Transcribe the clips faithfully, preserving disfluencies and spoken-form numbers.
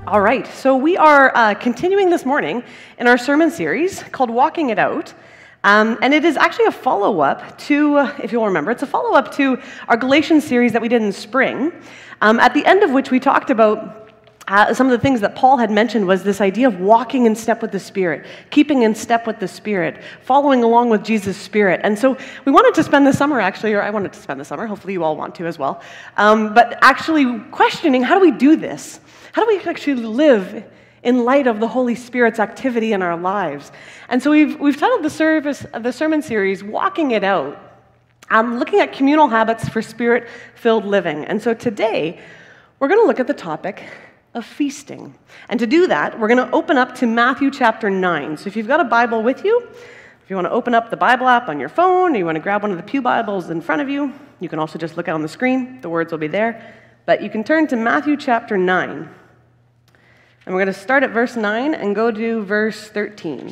All right, so we are uh, continuing this morning in our sermon series called Walking It Out. Um, and it is actually a follow-up to, uh, if you'll remember, it's a follow-up to our Galatians series that we did in spring, um, at the end of which we talked about uh, some of the things that Paul had mentioned was this idea of walking in step with the Spirit, keeping in step with the Spirit, following along with Jesus' Spirit. And so we wanted to spend the summer, actually, or I wanted to spend the summer, hopefully you all want to as well, um, but actually questioning, how do we do this? How do we actually live in light of the Holy Spirit's activity in our lives? And so we've we've titled the service, the sermon series, "Walking It Out," um, looking at communal habits for Spirit-filled living. And so today, we're going to look at the topic of feasting. And to do that, we're going to open up to Matthew chapter nine. So if you've got a Bible with you, if you want to open up the Bible app on your phone, or you want to grab one of the pew Bibles in front of you, you can also just look out on the screen. The words will be there. But you can turn to Matthew chapter nine. And we're going to start at verse nine and go to verse thirteen.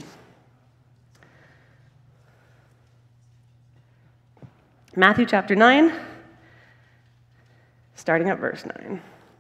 Matthew chapter nine, starting at verse nine.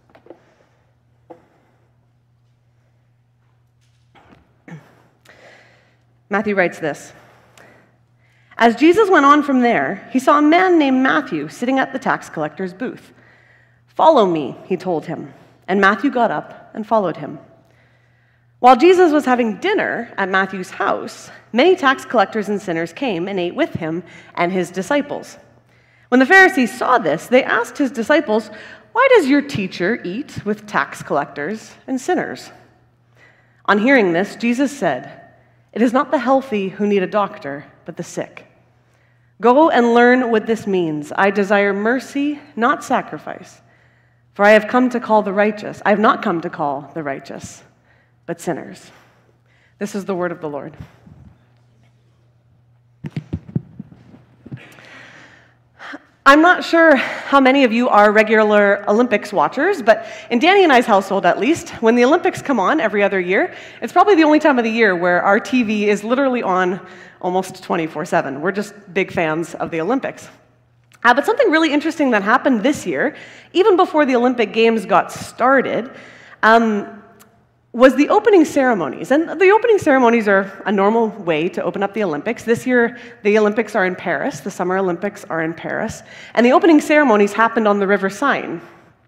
Matthew writes this: As Jesus went on from there, he saw a man named Matthew sitting at the tax collector's booth. "Follow me," he told him. And Matthew got up and followed him. While Jesus was having dinner at Matthew's house, many tax collectors and sinners came and ate with him and his disciples. When the Pharisees saw this, they asked his disciples, "Why does your teacher eat with tax collectors and sinners?" On hearing this, Jesus said, "It is not the healthy who need a doctor, but the sick. Go and learn what this means. I desire mercy, not sacrifice. For I have come to call the righteous. I have not come to call the righteous, but sinners." This is the word of the Lord. I'm not sure how many of you are regular Olympics watchers, but in Danny and I's household at least, when the Olympics come on every other year, it's probably the only time of the year where our T V is literally on almost twenty-four seven. We're just big fans of the Olympics. Uh, but something really interesting that happened this year, even before the Olympic Games got started, um, was the opening ceremonies. And the opening ceremonies are a normal way to open up the Olympics. This year, the Olympics are in Paris. The Summer Olympics are in Paris. And the opening ceremonies happened on the River Seine.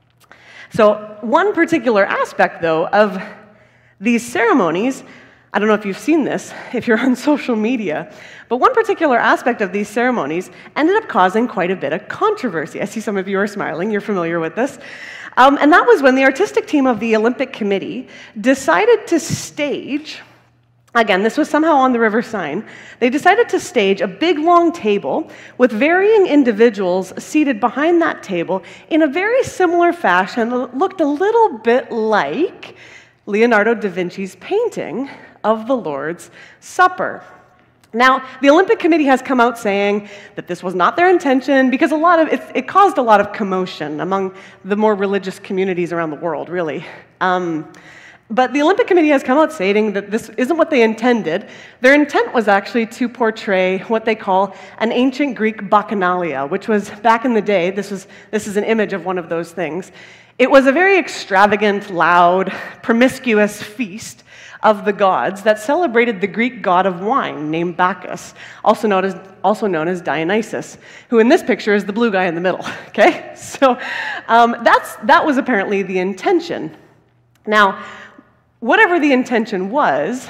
So one particular aspect, though, of these ceremonies, I don't know if you've seen this, if you're on social media, but one particular aspect of these ceremonies ended up causing quite a bit of controversy. I see some of you are smiling. You're familiar with this. Um, and that was when the artistic team of the Olympic Committee decided to stage, again, this was somehow on the River Seine, they decided to stage a big, long table with varying individuals seated behind that table in a very similar fashion that looked a little bit like Leonardo da Vinci's painting of the Lord's Supper. Now, the Olympic Committee has come out saying that this was not their intention because a lot of it, it caused a lot of commotion among the more religious communities around the world, really. Um, but the Olympic Committee has come out stating that this isn't what they intended. Their intent was actually to portray what they call an ancient Greek bacchanalia, which was, back in the day, this was this is an image of one of those things. It was a very extravagant, loud, promiscuous feast of the gods that celebrated the Greek god of wine named Bacchus, also known as also known as Dionysus, who in this picture is the blue guy in the middle. Okay, so um, that's that was apparently the intention. Now, whatever the intention was,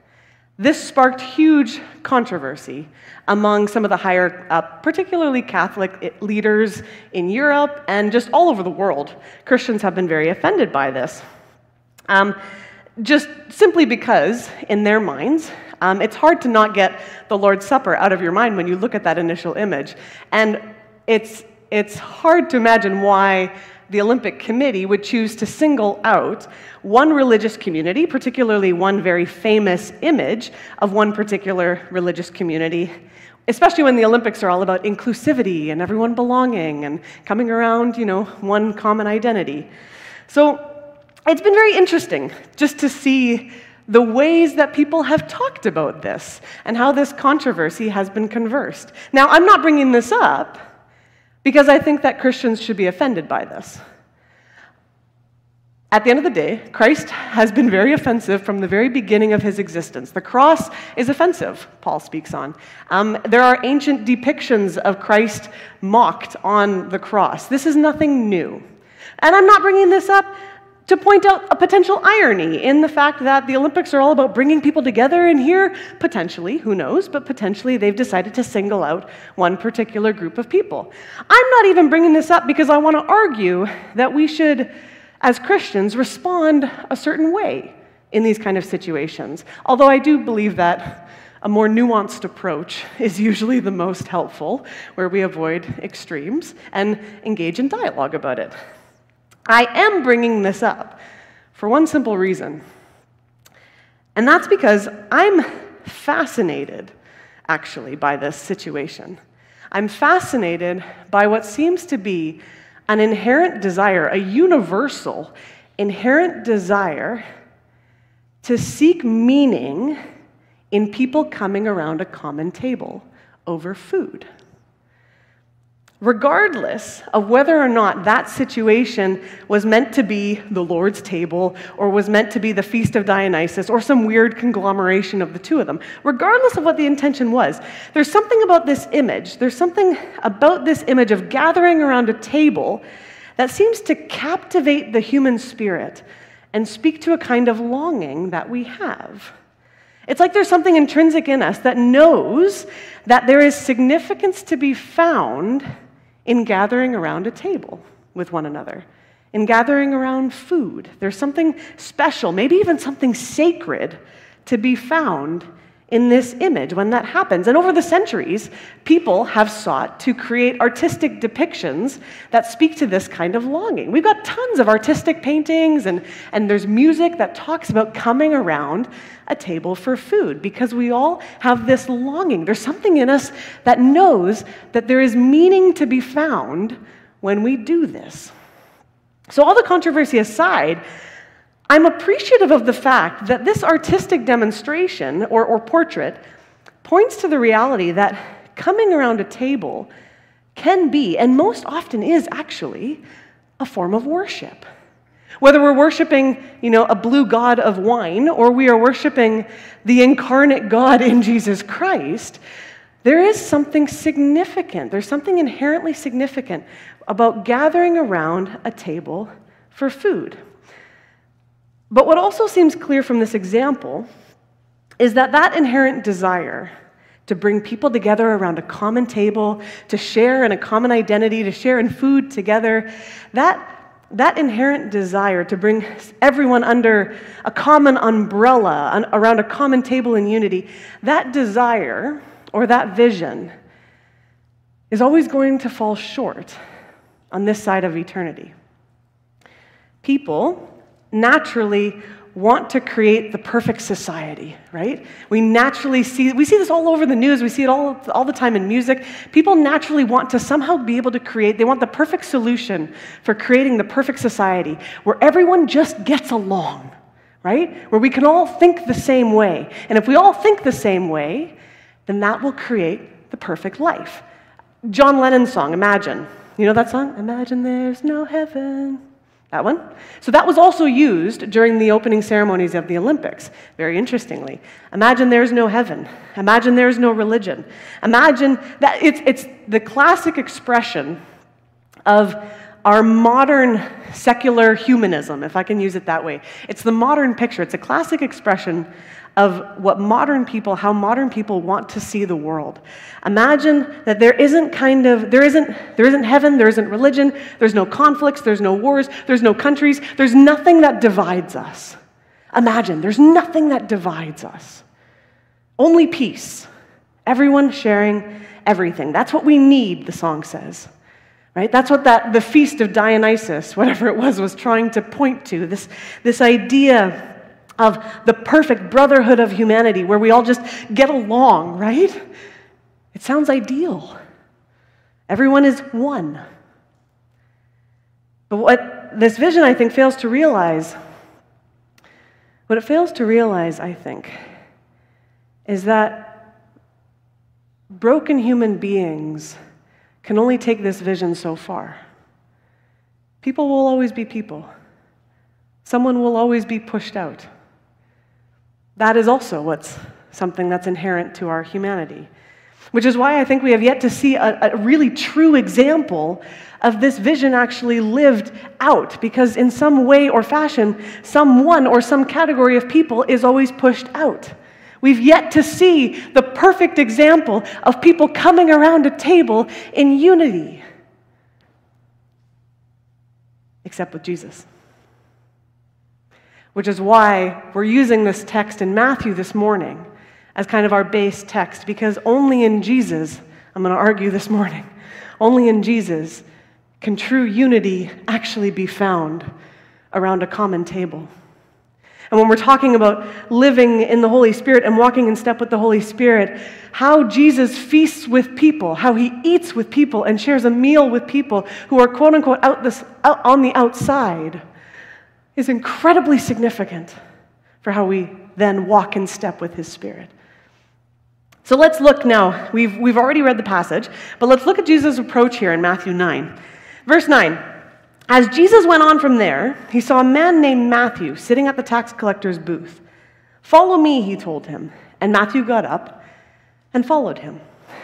this sparked huge controversy among some of the higher up, particularly Catholic leaders in Europe and just all over the world. Christians have been very offended by this. Um, Just simply because, in their minds, um, it's hard to not get the Lord's Supper out of your mind when you look at that initial image. And it's, it's hard to imagine why the Olympic Committee would choose to single out one religious community, particularly one very famous image of one particular religious community, especially when the Olympics are all about inclusivity and everyone belonging and coming around, you know, one common identity. So it's been very interesting just to see the ways that people have talked about this and how this controversy has been conversed. Now, I'm not bringing this up because I think that Christians should be offended by this. At the end of the day, Christ has been very offensive from the very beginning of his existence. The cross is offensive, Paul speaks on. Um, there are ancient depictions of Christ mocked on the cross. This is nothing new. And I'm not bringing this up to point out a potential irony in the fact that the Olympics are all about bringing people together, and here, potentially, who knows, but potentially they've decided to single out one particular group of people. I'm not even bringing this up because I want to argue that we should, as Christians, respond a certain way in these kind of situations. Although I do believe that a more nuanced approach is usually the most helpful, where we avoid extremes and engage in dialogue about it. I am bringing this up for one simple reason, and that's because I'm fascinated, actually, by this situation. I'm fascinated by what seems to be an inherent desire, a universal inherent desire to seek meaning in people coming around a common table over food. Regardless of whether or not that situation was meant to be the Lord's table or was meant to be the Feast of Dionysus or some weird conglomeration of the two of them, regardless of what the intention was, there's something about this image, there's something about this image of gathering around a table that seems to captivate the human spirit and speak to a kind of longing that we have. It's like there's something intrinsic in us that knows that there is significance to be found in gathering around a table with one another, in gathering around food. There's something special, maybe even something sacred, to be found in this image when that happens. And over the centuries, people have sought to create artistic depictions that speak to this kind of longing. We've got tons of artistic paintings, and, and there's music that talks about coming around a table for food, because we all have this longing. There's something in us that knows that there is meaning to be found when we do this. So all the controversy aside, I'm appreciative of the fact that this artistic demonstration or, or portrait points to the reality that coming around a table can be, and most often is actually, a form of worship. Whether we're worshiping, you know, a blue god of wine, or we are worshiping the incarnate God in Jesus Christ, there is something significant. There's something inherently significant about gathering around a table for food. But what also seems clear from this example is that that inherent desire to bring people together around a common table, to share in a common identity, to share in food together, that, that inherent desire to bring everyone under a common umbrella, around a common table in unity, that desire or that vision is always going to fall short on this side of eternity. People naturally want to create the perfect society, right? We naturally see, we see this all over the news, we see it all, all the time in music. People naturally want to somehow be able to create, they want the perfect solution for creating the perfect society where everyone just gets along, right? Where we can all think the same way. And if we all think the same way, then that will create the perfect life. John Lennon's song, Imagine. You know that song? Imagine there's no heaven. That one? So that was also used during the opening ceremonies of the Olympics, very interestingly. Imagine there's no heaven. Imagine there's no religion. Imagine that it's, it's the classic expression of our modern secular humanism, if I can use it that way. It's the modern picture. It's a classic expression of what modern people, how modern people want to see the world. Imagine that there isn't kind of, there isn't, there isn't heaven, there isn't religion, there's no conflicts, there's no wars, there's no countries, there's nothing that divides us. Imagine, there's nothing that divides us. Only peace. Everyone sharing everything. That's what we need, the song says. Right? That's what that the Feast of Dionysus, whatever it was, was trying to point to. This, this idea of the perfect brotherhood of humanity where we all just get along, right? It sounds ideal. Everyone is one. But what this vision, I think, fails to realize, what it fails to realize, I think, is that broken human beings can only take this vision so far. People will always be people. Someone will always be pushed out. That is also what's something that's inherent to our humanity, which is why I think we have yet to see a, a really true example of this vision actually lived out, because in some way or fashion, someone or some category of people is always pushed out. We've yet to see the perfect example of people coming around a table in unity, except with Jesus. Which is why we're using this text in Matthew this morning as kind of our base text, because only in Jesus, I'm going to argue this morning, only in Jesus can true unity actually be found around a common table. And when we're talking about living in the Holy Spirit and walking in step with the Holy Spirit, how Jesus feasts with people, how he eats with people and shares a meal with people who are quote unquote out this, out on the outside, is incredibly significant for how we then walk in step with his Spirit. So let's look now. We've, we've already read the passage, but let's look at Jesus' approach here in Matthew nine. Verse nine. As Jesus went on from there, he saw a man named Matthew sitting at the tax collector's booth. "Follow me," he told him. And Matthew got up and followed him.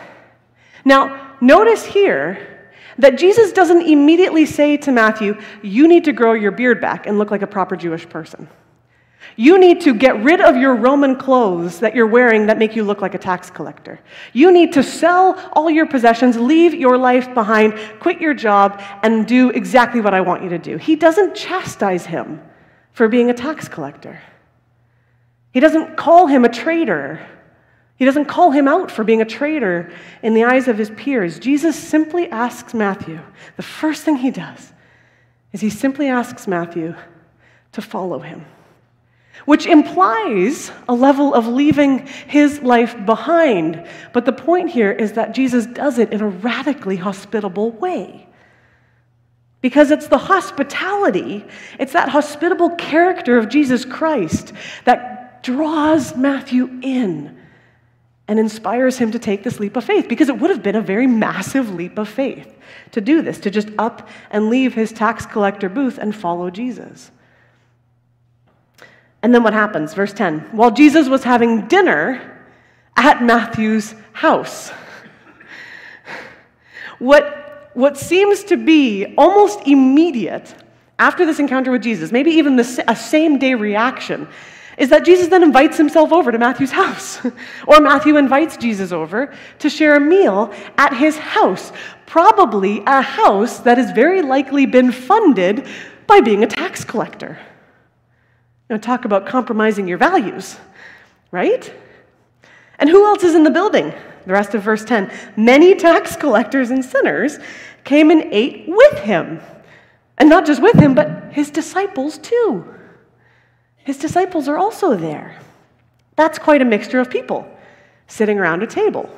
Now, notice here that Jesus doesn't immediately say to Matthew, "You need to grow your beard back and look like a proper Jewish person. You need to get rid of your Roman clothes that you're wearing that make you look like a tax collector. You need to sell all your possessions, leave your life behind, quit your job, and do exactly what I want you to do." He doesn't chastise him for being a tax collector. He doesn't call him a traitor. He doesn't call him out for being a traitor in the eyes of his peers. Jesus simply asks Matthew, the first thing he does is he simply asks Matthew to follow him, which implies a level of leaving his life behind. But the point here is that Jesus does it in a radically hospitable way. Because it's the hospitality, it's that hospitable character of Jesus Christ that draws Matthew in and inspires him to take this leap of faith. Because it would have been a very massive leap of faith to do this, to just up and leave his tax collector booth and follow Jesus. And then what happens? Verse ten. While Jesus was having dinner at Matthew's house, what, what seems to be almost immediate after this encounter with Jesus, maybe even the, a same-day reaction, is that Jesus then invites himself over to Matthew's house. Or Matthew invites Jesus over to share a meal at his house, probably a house that has very likely been funded by being a tax collector. Now, talk about compromising your values, right? And who else is in the building? The rest of verse ten. Many tax collectors and sinners came and ate with him. And not just with him, but his disciples too. His disciples are also there. That's quite a mixture of people sitting around a table.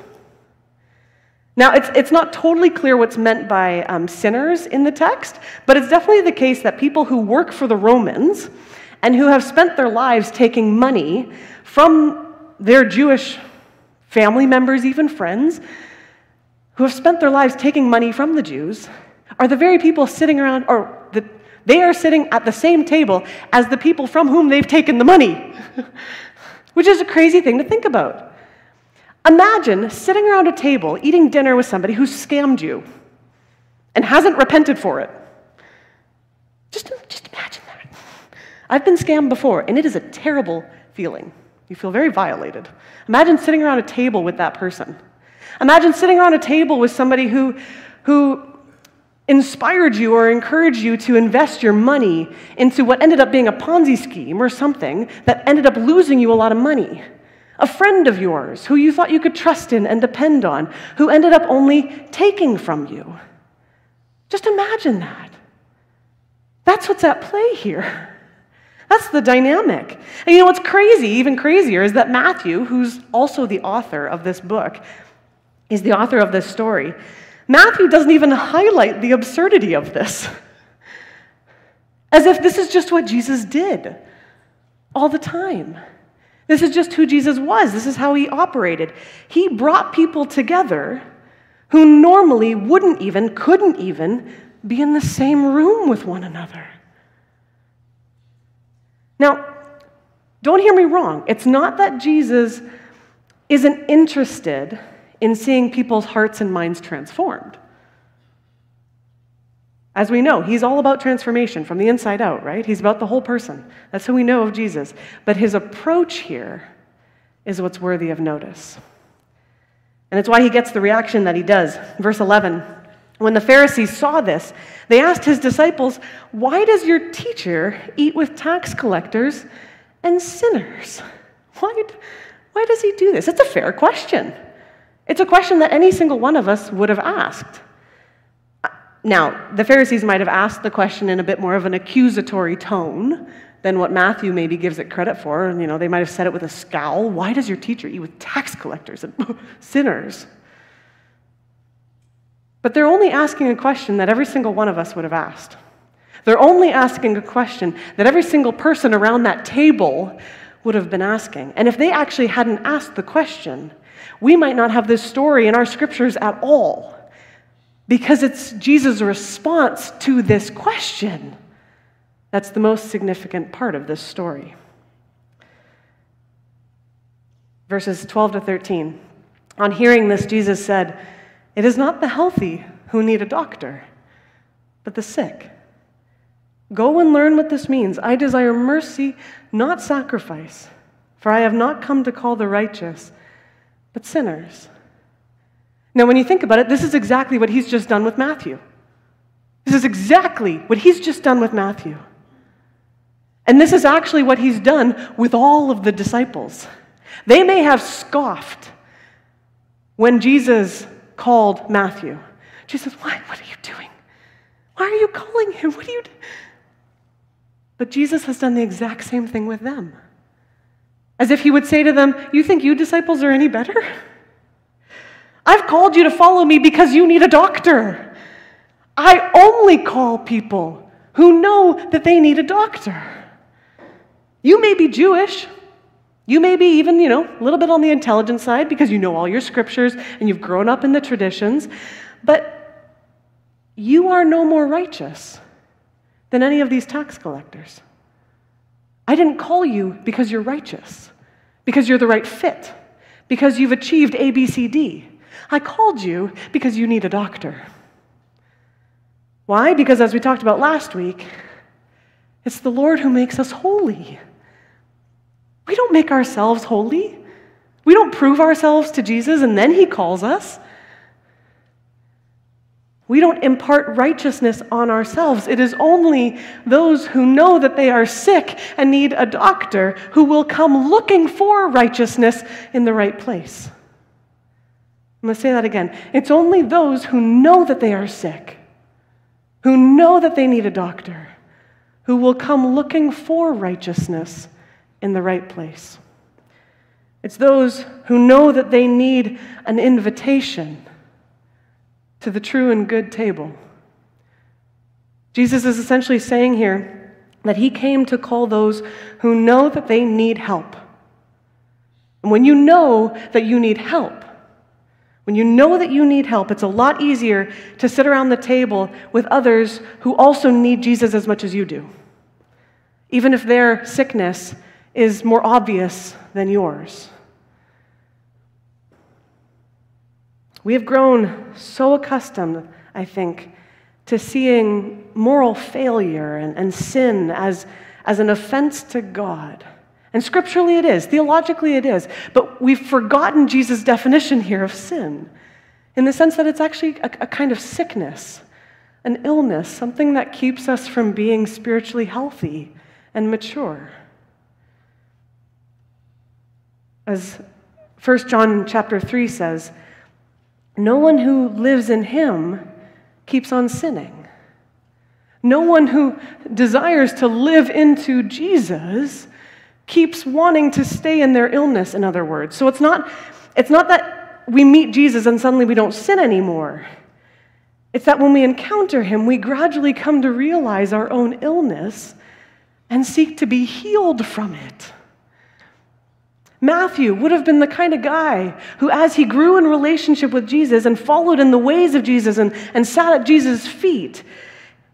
Now, it's, it's not totally clear what's meant by um, sinners in the text, but it's definitely the case that people who work for the Romans and who have spent their lives taking money from their Jewish family members, even friends, who have spent their lives taking money from the Jews, are the very people sitting around, or the, they are sitting at the same table as the people from whom they've taken the money, which is a crazy thing to think about. Imagine sitting around a table eating dinner with somebody who scammed you and hasn't repented for it. Just, just imagine that. I've been scammed before, and it is a terrible feeling. You feel very violated. Imagine sitting around a table with that person. Imagine sitting around a table with somebody who, who inspired you or encouraged you to invest your money into what ended up being a Ponzi scheme or something that ended up losing you a lot of money. A friend of yours who you thought you could trust in and depend on, who ended up only taking from you. Just imagine that. That's what's at play here. That's the dynamic. And you know what's crazy, even crazier, is that Matthew, who's also the author of this book, is the author of this story. Matthew doesn't even highlight the absurdity of this. As if this is just what Jesus did all the time. This is just who Jesus was. This is how he operated. He brought people together who normally wouldn't even, couldn't even be in the same room with one another. Now, don't hear me wrong. It's not that Jesus isn't interested in seeing people's hearts and minds transformed. As we know, he's all about transformation from the inside out, right? He's about the whole person. That's who we know of Jesus. But his approach here is what's worthy of notice. And it's why he gets the reaction that he does. Verse eleven, when the Pharisees saw this, they asked his disciples, "Why does your teacher eat with tax collectors and sinners?" Why, why does he do this? It's a fair question. It's a question that any single one of us would have asked. Now, the Pharisees might have asked the question in a bit more of an accusatory tone than what Matthew maybe gives it credit for. And, you know, they might have said it with a scowl. Why does your teacher eat with tax collectors and sinners? But they're only asking a question that every single one of us would have asked. They're only asking a question that every single person around that table would have been asking. And if they actually hadn't asked the question, we might not have this story in our scriptures at all, because it's Jesus' response to this question that's the most significant part of this story. Verses twelve to thirteen. On hearing this, Jesus said, "It is not the healthy who need a doctor, but the sick. Go and learn what this means. I desire mercy, not sacrifice, for I have not come to call the righteous, but sinners." Now, when you think about it, this is exactly what he's just done with Matthew. This is exactly what he's just done with Matthew. And this is actually what he's done with all of the disciples. They may have scoffed when Jesus called Matthew. Jesus, why? What are you doing? Why are you calling him? What are you doing? But Jesus has done the exact same thing with them. As if he would say to them, "You think you disciples are any better? I've called you to follow me because you need a doctor. I only call people who know that they need a doctor. You may be Jewish. You may be even, you know, a little bit on the intelligent side because you know all your scriptures and you've grown up in the traditions, but you are no more righteous than any of these tax collectors. I didn't call you because you're righteous, because you're the right fit, because you've achieved A, B, C, D. I called you because you need a doctor." Why? Because as we talked about last week, it's the Lord who makes us holy. We don't make ourselves holy. We don't prove ourselves to Jesus and then he calls us. We don't impart righteousness on ourselves. It is only those who know that they are sick and need a doctor who will come looking for righteousness in the right place. I'm going to say that again. It's only those who know that they are sick, who know that they need a doctor, who will come looking for righteousness in the right place. It's those who know that they need an invitation to the true and good table. Jesus is essentially saying here that he came to call those who know that they need help. And when you know that you need help, when you know that you need help, it's a lot easier to sit around the table with others who also need Jesus as much as you do, even if their sickness is more obvious than yours. We have grown so accustomed, I think, to seeing moral failure and, and sin as, as an offense to God. And scripturally it is, theologically it is, but we've forgotten Jesus' definition here of sin, in the sense that it's actually a, a kind of sickness, an illness, something that keeps us from being spiritually healthy and mature. As First John chapter three says, no one who lives in him keeps on sinning. No one who desires to live into Jesus keeps wanting to stay in their illness, in other words. So it's not, it's not that we meet Jesus and suddenly we don't sin anymore. It's that when we encounter him, we gradually come to realize our own illness and seek to be healed from it. Matthew would have been the kind of guy who, as he grew in relationship with Jesus and followed in the ways of Jesus and, and sat at Jesus' feet,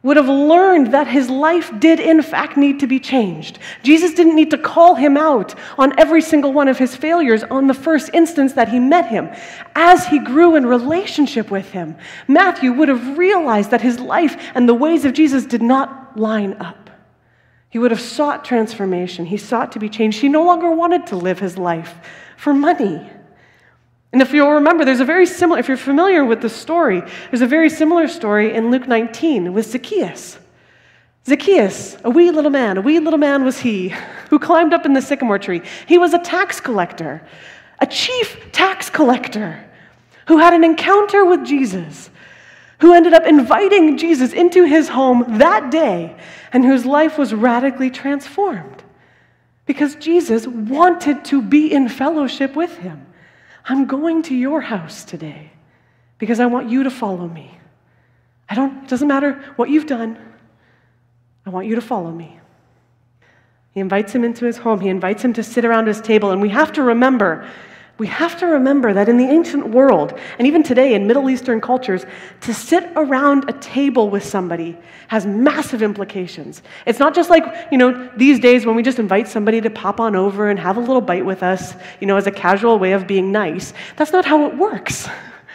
would have learned that his life did in fact need to be changed. Jesus didn't need to call him out on every single one of his failures on the first instance that he met him. As he grew in relationship with him, Matthew would have realized that his life and the ways of Jesus did not line up. He would have sought transformation. He sought to be changed. He no longer wanted to live his life for money. And if you'll remember, there's a very similar, if you're familiar with the story, there's a very similar story in Luke nineteen with Zacchaeus. Zacchaeus, a wee little man, a wee little man was he, who climbed up in the sycamore tree. He was a tax collector, a chief tax collector, who had an encounter with Jesus, who ended up inviting Jesus into his home that day, and whose life was radically transformed because Jesus wanted to be in fellowship with him. I'm going to your house today because I want you to follow me. I don't, it doesn't matter what you've done. I want you to follow me. He invites him into his home. He invites him to sit around his table. And we have to remember, we have to remember that in the ancient world, and even today in Middle Eastern cultures, to sit around a table with somebody has massive implications. It's not just like, you know, these days when we just invite somebody to pop on over and have a little bite with us, you know, as a casual way of being nice. That's not how it works.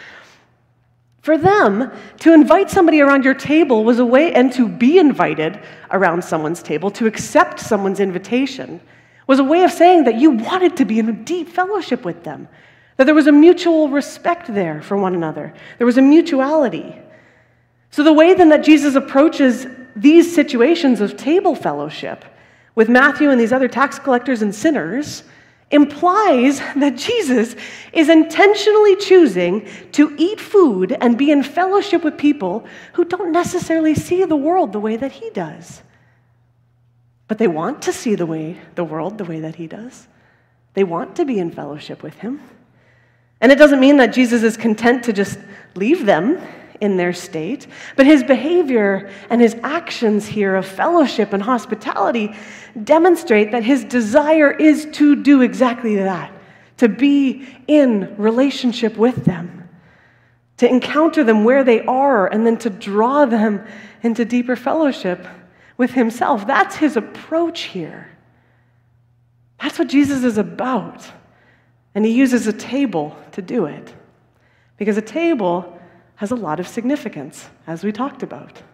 For them, to invite somebody around your table was a way, and to be invited around someone's table, to accept someone's invitation, was a way of saying that you wanted to be in a deep fellowship with them, that there was a mutual respect there for one another. There was a mutuality. So the way then that Jesus approaches these situations of table fellowship with Matthew and these other tax collectors and sinners implies that Jesus is intentionally choosing to eat food and be in fellowship with people who don't necessarily see the world the way that he does. But they want to see the way, the world the way that he does. They want to be in fellowship with him. And it doesn't mean that Jesus is content to just leave them in their state, but his behavior and his actions here of fellowship and hospitality demonstrate that his desire is to do exactly that, to be in relationship with them, to encounter them where they are, and then to draw them into deeper fellowship with himself. That's his approach here. That's what Jesus is about. And he uses a table to do it. Because a table has a lot of significance, as we talked about.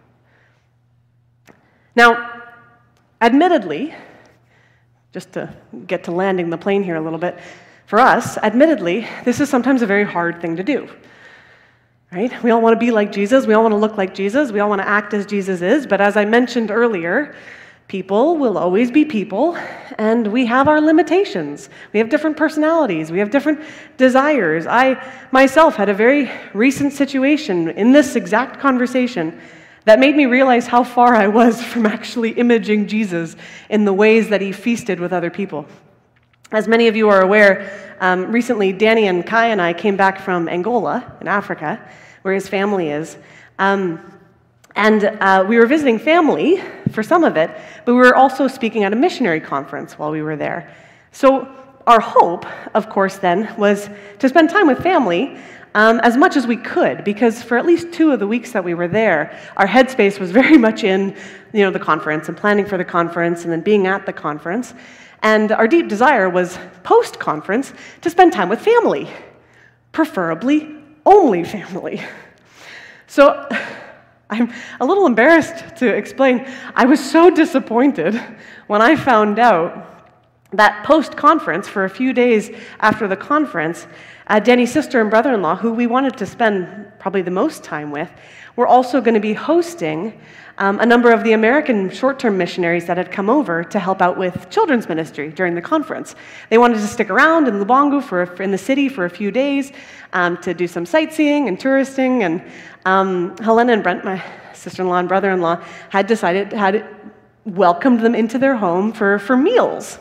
Now, admittedly, just to get to landing the plane here a little bit, for us, admittedly, this is sometimes a very hard thing to do. Right? We all want to be like Jesus. We all want to look like Jesus. We all want to act as Jesus is. But as I mentioned earlier, people will always be people, and we have our limitations. We have different personalities. We have different desires. I myself had a very recent situation in this exact conversation that made me realize how far I was from actually imaging Jesus in the ways that he feasted with other people. As many of you are aware, um, recently Danny and Kai and I came back from Angola in Africa, where his family is. Um, and uh, we were visiting family for some of it, but we were also speaking at a missionary conference while we were there. So our hope, of course, then, was to spend time with family um, as much as we could, because for at least two of the weeks that we were there, our headspace was very much in, you know, the conference and planning for the conference and then being at the conference. And our deep desire was, post-conference, to spend time with family, preferably only family. So I'm a little embarrassed to explain. I was so disappointed when I found out that post-conference, for a few days after the conference, uh, Danny's sister and brother-in-law, who we wanted to spend probably the most time with, were also going to be hosting Um, a number of the American short-term missionaries that had come over to help out with children's ministry during the conference. They wanted to stick around in Lubangu, for, for in the city for a few days um, to do some sightseeing and touristing. And um, Helena and Brent, my sister-in-law and brother-in-law, had decided, had welcomed them into their home for, for meals,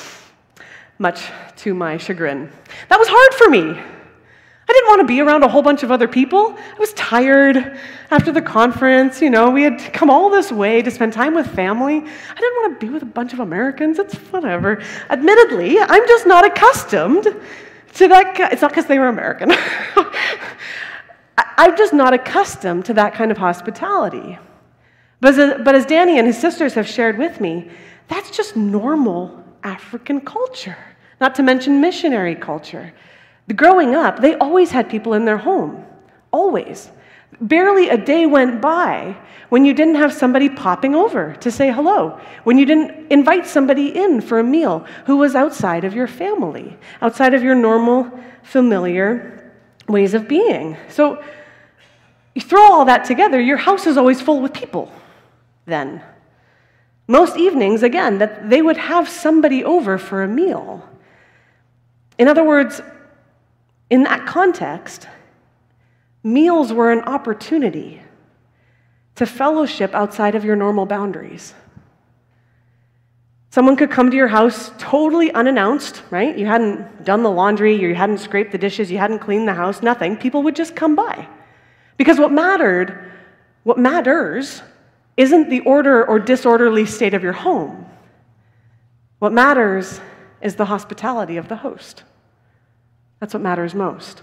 much to my chagrin. That was hard for me. I didn't want to be around a whole bunch of other people. I was tired after the conference. You know, we had come all this way to spend time with family. I didn't want to be with a bunch of Americans. It's whatever. Admittedly, I'm just not accustomed to that. It's not because they were American. I'm just not accustomed to that kind of hospitality. But as, but as Danny and his sisters have shared with me, that's just normal African culture, not to mention missionary culture. Growing up, they always had people in their home, always. Barely a day went by when you didn't have somebody popping over to say hello, when you didn't invite somebody in for a meal who was outside of your family, outside of your normal, familiar ways of being. So you throw all that together, your house is always full with people then. Most evenings, again, that they would have somebody over for a meal. In other words, in that context, meals were an opportunity to fellowship outside of your normal boundaries. Someone could come to your house totally unannounced, right? You hadn't done the laundry, you hadn't scraped the dishes, you hadn't cleaned the house, nothing. People would just come by. Because what mattered, what matters, isn't the order or disorderly state of your home. What matters is the hospitality of the host. That's what matters most.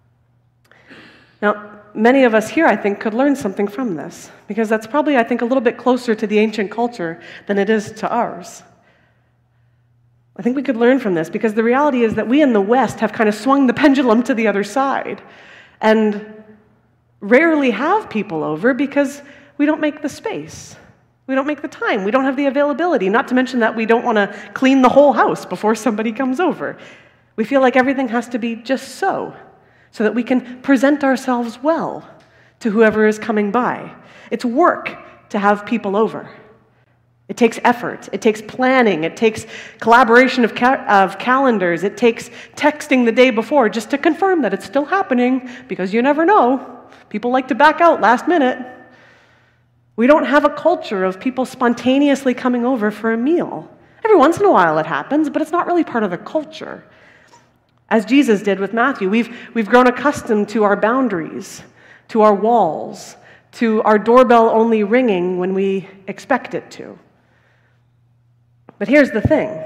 Now, many of us here, I think, could learn something from this, because that's probably, I think, a little bit closer to the ancient culture than it is to ours. I think we could learn from this, because the reality is that we in the West have kind of swung the pendulum to the other side and rarely have people over because we don't make the space. We don't make the time. We don't have the availability, not to mention that we don't want to clean the whole house before somebody comes over. We feel like everything has to be just so, so that we can present ourselves well to whoever is coming by. It's work to have people over. It takes effort. It takes planning. It takes collaboration of, ca- of calendars. It takes texting the day before just to confirm that it's still happening, because you never know. People like to back out last minute. We don't have a culture of people spontaneously coming over for a meal. Every once in a while it happens, but it's not really part of the culture. As Jesus did with Matthew, we've, we've grown accustomed to our boundaries, to our walls, to our doorbell only ringing when we expect it to. But here's the thing.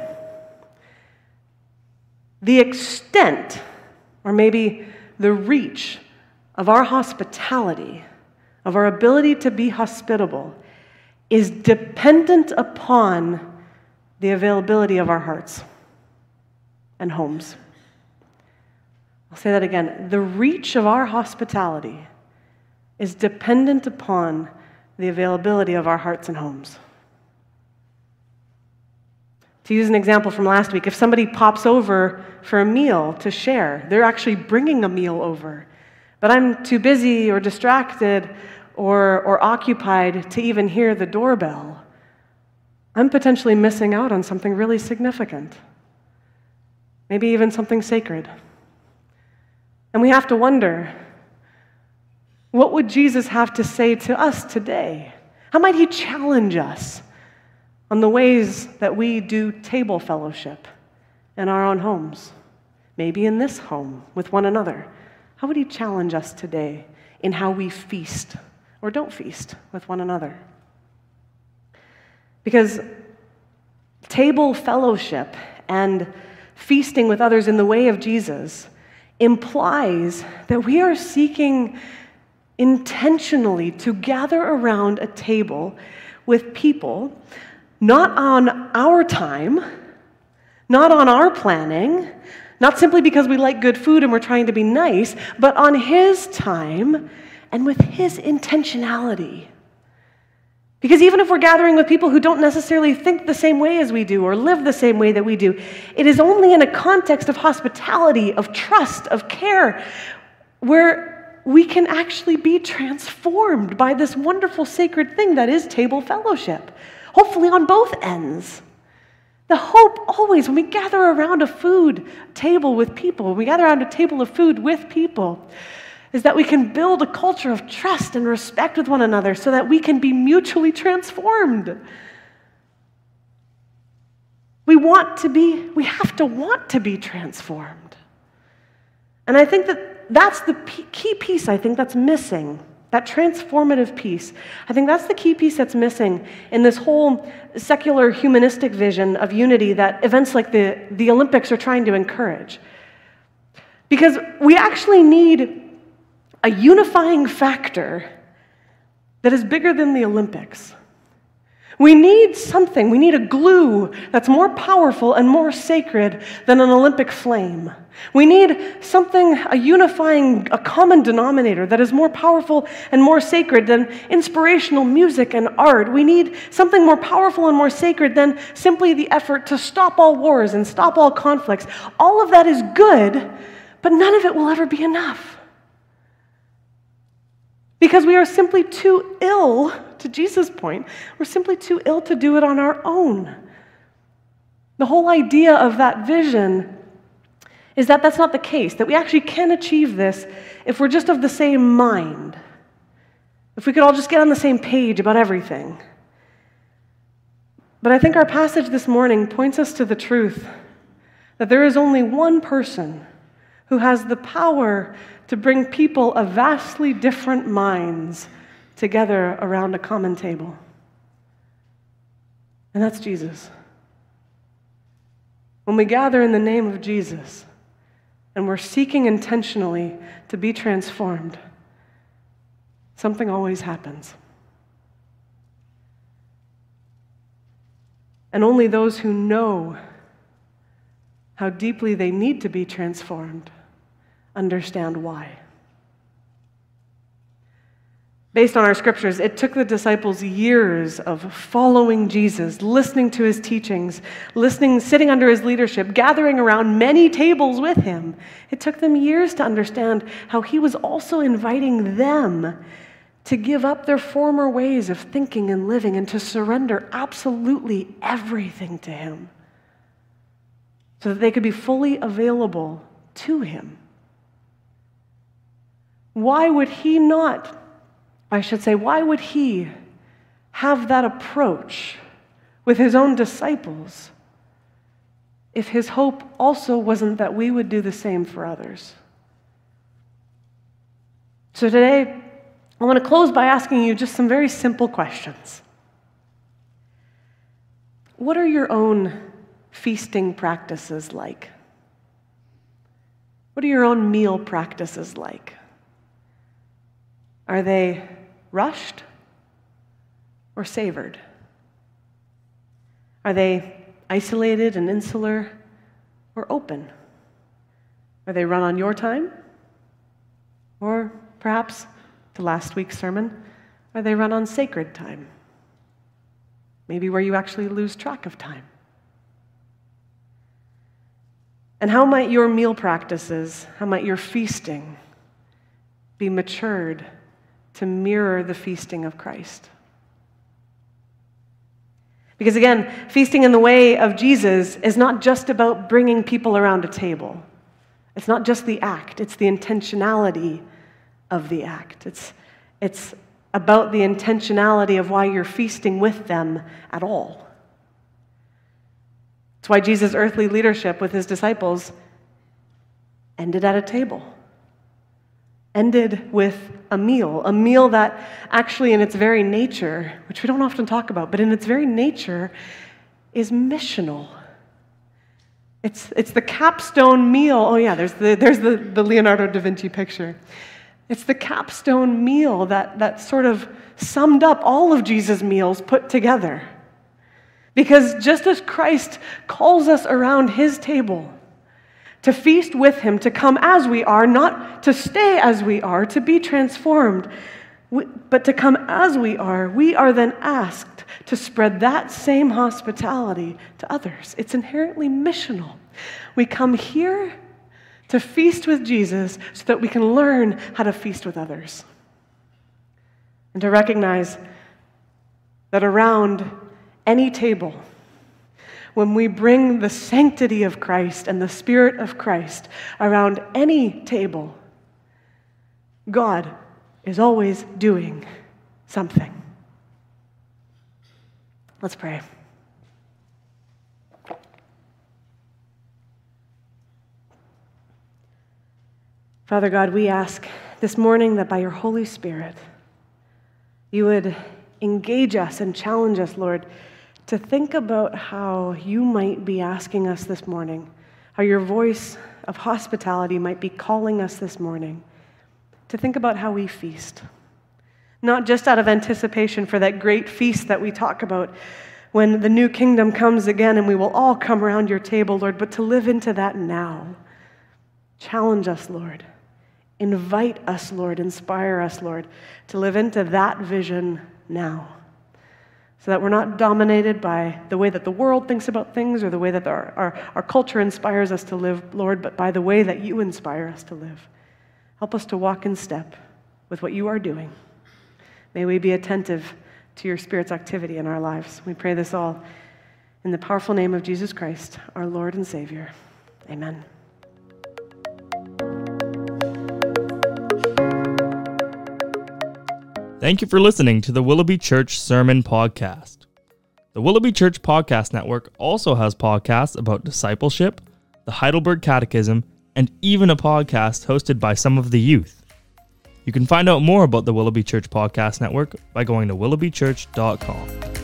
The extent, or maybe the reach, of our hospitality, of our ability to be hospitable, is dependent upon the availability of our hearts and homes. I'll say that again. The reach of our hospitality is dependent upon the availability of our hearts and homes. To use an example from last week, if somebody pops over for a meal to share, they're actually bringing a meal over, but I'm too busy or distracted or, or occupied to even hear the doorbell, I'm potentially missing out on something really significant, maybe even something sacred. And we have to wonder, what would Jesus have to say to us today? How might he challenge us on the ways that we do table fellowship in our own homes? Maybe in this home with one another. How would he challenge us today in how we feast or don't feast with one another? Because table fellowship and feasting with others in the way of Jesus implies that we are seeking intentionally to gather around a table with people, not on our time, not on our planning, not simply because we like good food and we're trying to be nice, but on his time and with his intentionality. Because even if we're gathering with people who don't necessarily think the same way as we do or live the same way that we do, it is only in a context of hospitality, of trust, of care, where we can actually be transformed by this wonderful sacred thing that is table fellowship, hopefully on both ends. The hope always, when we gather around a food table with people, when we gather around a table of food with people, is that we can build a culture of trust and respect with one another so that we can be mutually transformed. We want to be, we have to want to be transformed. And I think that that's the key piece, I think, that's missing. That transformative piece. I think that's the key piece that's missing in this whole secular humanistic vision of unity that events like the, the Olympics are trying to encourage. Because we actually need a unifying factor that is bigger than the Olympics. We need something, we need a glue that's more powerful and more sacred than an Olympic flame. We need something, a unifying, a common denominator that is more powerful and more sacred than inspirational music and art. We need something more powerful and more sacred than simply the effort to stop all wars and stop all conflicts. All of that is good, but none of it will ever be enough. Because we are simply too ill, to Jesus' point, we're simply too ill to do it on our own. The whole idea of that vision is that that's not the case, that we actually can achieve this if we're just of the same mind, if we could all just get on the same page about everything. But I think our passage this morning points us to the truth that there is only one person who has the power to bring people of vastly different minds together around a common table. And that's Jesus. When we gather in the name of Jesus and we're seeking intentionally to be transformed, something always happens. And only those who know how deeply they need to be transformed understand why. Based on our scriptures, it took the disciples years of following Jesus, listening to his teachings, listening, sitting under his leadership, gathering around many tables with him. It took them years to understand how he was also inviting them to give up their former ways of thinking and living and to surrender absolutely everything to him so that they could be fully available to him. Why would he not, I should say, why would he have that approach with his own disciples if his hope also wasn't that we would do the same for others? So today, I want to close by asking you just some very simple questions. What are your own feasting practices like? What are your own meal practices like? Are they rushed or savored? Are they isolated and insular or open? Are they run on your time? Or perhaps, to last week's sermon, are they run on sacred time? Maybe where you actually lose track of time. And how might your meal practices, how might your feasting be matured to mirror the feasting of Christ? Because again, feasting in the way of Jesus is not just about bringing people around a table. It's not just the act, it's the intentionality of the act. It's, it's about the intentionality of why you're feasting with them at all. It's why Jesus' earthly leadership with his disciples ended at a table. Ended with a meal, a meal that actually in its very nature, which we don't often talk about, but in its very nature is missional. It's, it's the capstone meal. Oh yeah, there's the, there's the, the Leonardo da Vinci picture. It's the capstone meal that, that sort of summed up all of Jesus' meals put together. Because just as Christ calls us around his table, to feast with him, to come as we are, not to stay as we are, to be transformed, but to come as we are, we are then asked to spread that same hospitality to others. It's inherently missional. We come here to feast with Jesus so that we can learn how to feast with others. And to recognize that around any table, when we bring the sanctity of Christ and the Spirit of Christ around any table, God is always doing something. Let's pray. Father God, we ask this morning that by your Holy Spirit, you would engage us and challenge us, Lord, to think about how you might be asking us this morning, how your voice of hospitality might be calling us this morning, to think about how we feast, not just out of anticipation for that great feast that we talk about when the new kingdom comes again and we will all come around your table, Lord, but to live into that now. Challenge us, Lord. Invite us, Lord. Inspire us, Lord, to live into that vision now, so that we're not dominated by the way that the world thinks about things or the way that our, our, our culture inspires us to live, Lord, but by the way that you inspire us to live. Help us to walk in step with what you are doing. May we be attentive to your Spirit's activity in our lives. We pray this all in the powerful name of Jesus Christ, our Lord and Savior. Amen. Thank you for listening to the Willoughby Church Sermon Podcast. The Willoughby Church Podcast Network also has podcasts about discipleship, the Heidelberg Catechism, and even a podcast hosted by some of the youth. You can find out more about the Willoughby Church Podcast Network by going to willoughby church dot com.